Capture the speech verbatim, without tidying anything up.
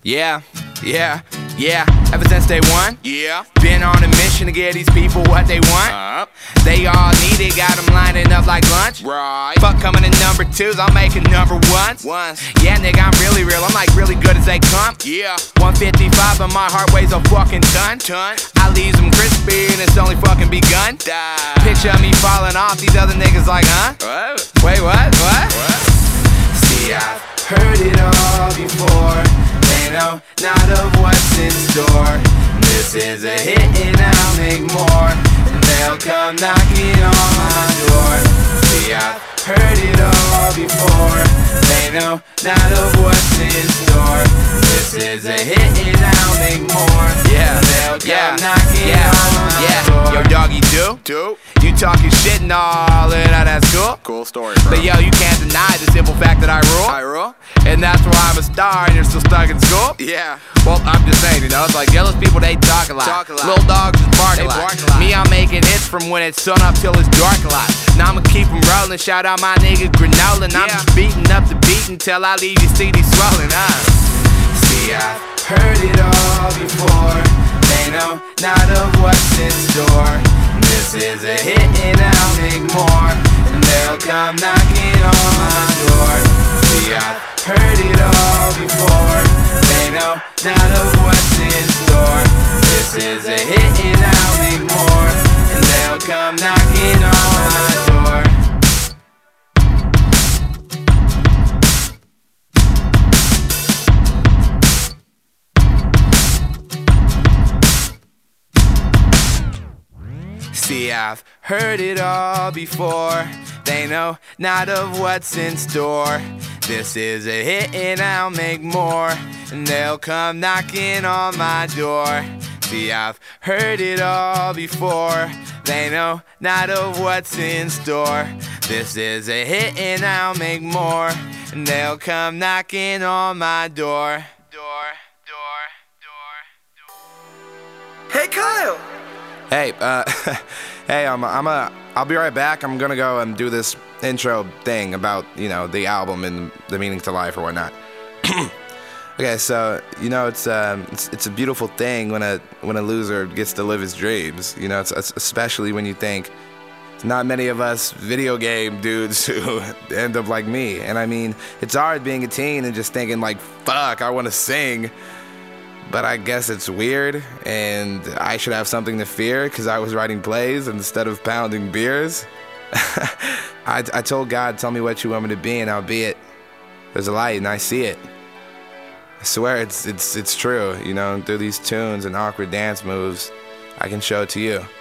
Yeah, yeah, yeah. Ever since day one, Yeah. been on a mission to get these people what they want. Uh, They all need it, got them lining up like lunch. right. Fuck coming in number twos, I'm making number ones. Once. Yeah, nigga, I'm really real, I'm like really good as they come. Yeah. one fifty-five, but my heart weighs a fucking ton. Ton. I leave them crispy and it's only fucking begun. Die. Picture me falling off, these other niggas like, huh? What? Wait, what? What? What? See, I've heard it all before. They know not of what's in store. This is a hit and I'll make more, and they'll come knocking on my door. See, I've heard it all before. They know not of what's in store. This is a hit and I'll make more. Yeah, they'll come Yeah. knocking Yeah. on my Yeah. door. Yo, doggy, do? Two. You talking shit and all, and that's cool. Cool story, bro. But yo, you can't deny the simple fact that I rule. I roll? And that's why I'm a star and you're still stuck in school? Yeah. Well, I'm just saying, you know, it's like jealous people, they talk a lot. Talk a lot. Little dogs just bark, They a, lot. bark a lot. Me, I'm making hits from when it's sun up till it's dark a lot. Now I'ma keep 'em rolling, shout out my nigga Granola. And I'm Yeah. just beating up the beat until I leave you C D swollen, huh? See, I've heard it all before. They know not of what's in store. This is a hit and I'll make more, and they'll come knocking on my door. See, I've heard it all before. They know not of what's in store. This is a hit and I'll make more, and they'll come knocking on my door. See, I've heard it all before. They know not of what's in store. This is a hit and I'll make more, and they'll come knocking on my door. See, I've heard it all before. They know not of what's in store. This is a hit and I'll make more, and they'll come knocking on my door. Door, door, door, door. Hey, Kyle. Hey, uh, hey, I'm, I'm a, I'll be right back. I'm gonna go and do this intro thing about, you know, the album and the meaning to life or whatnot. Okay, so, you know, it's, um, it's, it's a beautiful thing when a, when a loser gets to live his dreams. You know, it's, it's especially when you think it's not many of us video game dudes who end up like me. And I mean, it's hard being a teen and just thinking like, fuck, I wanna sing. But I guess it's weird, and I should have something to fear because I was writing plays instead of pounding beers. I, I told God, tell me what you want me to be, and I'll be it. There's a light, and I see it. I swear it's, it's, it's true, you know, through these tunes and awkward dance moves, I can show it to you.